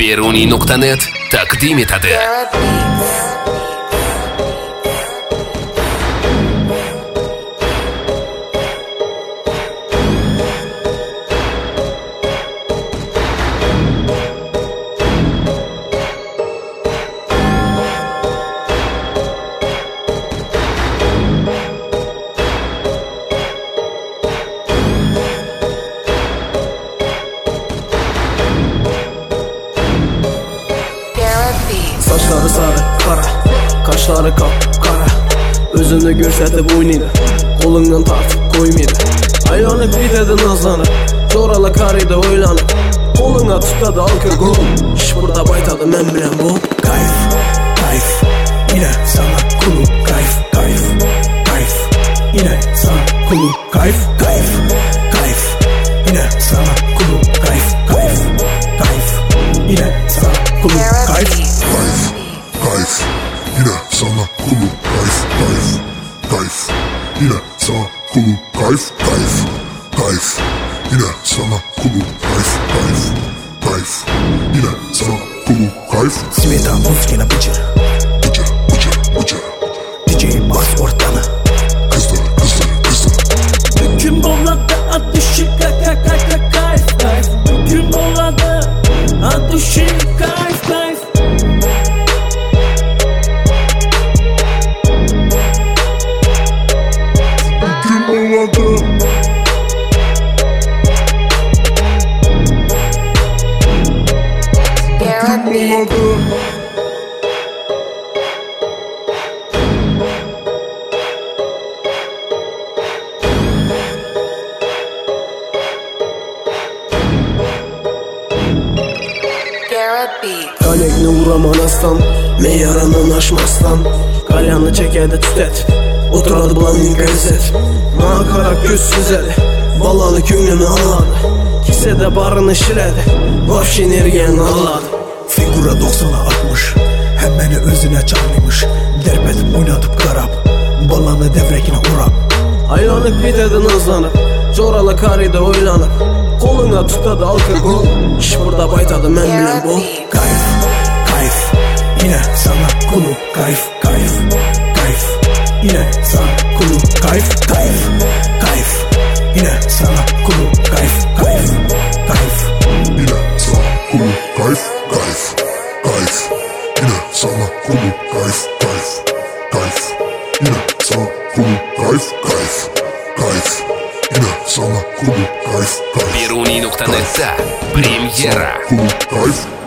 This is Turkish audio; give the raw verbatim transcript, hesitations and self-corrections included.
Beruniy nuqta net taqdim etadi. Saçları sarı, kara, kaşları kap-kara. Özünü görsətib oynaydı, qolundan tartıb koymaydı. Aylanıb bitədi nazlanıb, zorala karıydı oylanıb. Qoluna tutadı alkoqol, iş burada baytadı mən bilən bu. Kayf, kayf, yine sana kulu. Kayf, kayf, kayf, yine sana kulu. Kayf, kayf, kayf, yine sana kulu. Kayf, kayf, kayf, yine sana kulu. Kayf, Kayf, yine sana kulu. Kayf, kayf, kayf, yine sana kulu. Kayf, kayf, kayf, yine sana kulu. Kayf, kayf, kayf, yine sana kulu. Kayf. Sveta Muskina bıcır, Bıcır, bıcır, bıcır. D J bas ortamı. Kızlar, kızlar, kızlar. Hüküm oladı adı şık kayf kayf kayf kayf. Hüküm oladı adı şık kayf kayf. Kim oladı? Kim oladı? Kalekni vuraman aslan, meyaranın aşmaslan. Kalyanı çəkədi tütət, oturadı blanınka izzət. Mana qaraq göz süzədi, balalı könlünü anladı. Kisədə barını şirədi, vahş energiyanı anladı. Figura doksana atmış, hem beni özüne çağırmış. Derbedip oynatıp qarab, balanı devrekine urab. Aylanıb bitədi nazlanıb, zorala karıydı oylanıb. Qoluna tutadı alkoqol, iş burada baytadı mən bilən bu. Kayf, kayf, yine sana kulu. Kayf, kayf, kayf, yine sana kulu. Kayf, kayf, kayf, yine sana kulu. Kayf, kayf, kayf, Yine sana kulu. Kayf, kayf, kayf, yine sana kulu. Kayf, kayf, kayf, yine sana kulu. Kayf, kayf, kayf, yine sana kulu. Kayf, kayf, Beruniy nuqta netda premyera. kulu. Kayf.